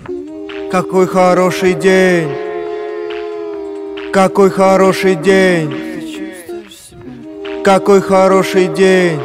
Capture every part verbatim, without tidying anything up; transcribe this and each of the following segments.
Какой хороший день. Какой хороший день. Какой хороший день.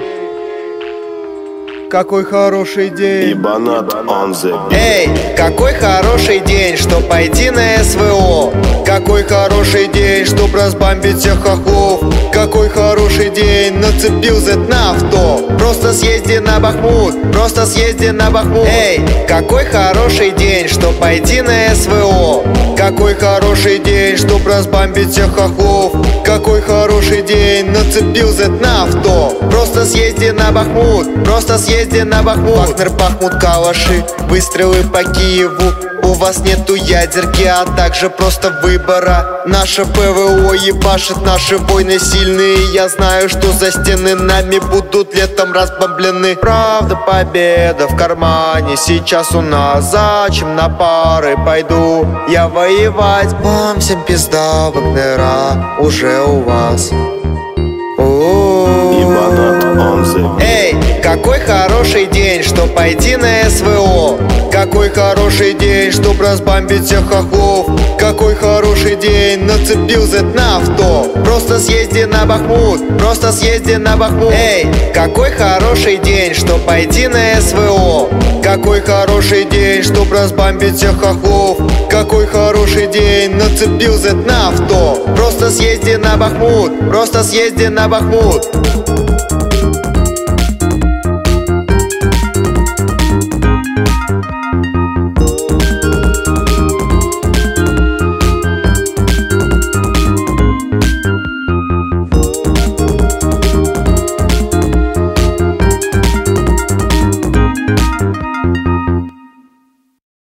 Какой хороший день. Ибанат on the beat. Эй, какой хороший день, чтоб пойти на СВО. Какой хороший день, чтоб разбомбить всех хохлов. Какой хороший день, нацепил зет на авто. Просто съезди на Бахмут, просто съезди на Бахмут. Эй, какой хороший день, чтоб пойти на СВО. Какой хороший день, чтоб разбомбить всех хохлов. Какой хороший день, нацепил зет на авто. Просто съезди на Бахмут, просто съезди на Бахмут. Вагнер, Бахмут, калаши, выстрелы по Киеву. У вас нету ядерки, а также просто выбора. Наше ПВО ебашит, наши войны сильные. Я знаю, что за стены нами будут летом разбомблены. Правда, победа в кармане сейчас у нас. Зачем на пары пойду я воевать? Вам всем пизда, Вагнера уже у вас. Ибанат on the beat. Эй, какой хороший день, чтоб пойти на СВО. Какой хороший день, чтоб разбомбить всех хохлов. Какой хороший день, нацепил зет на авто. Просто съезди на Бахмут, просто съезди на Бахмут. Эй, какой хороший день, чтоб пойти на СВО. Какой хороший день, чтоб разбомбить всех хохлов. Какой хороший день, нацепил зет на авто. Просто съезди на Бахмут, просто съезди на Бахмут.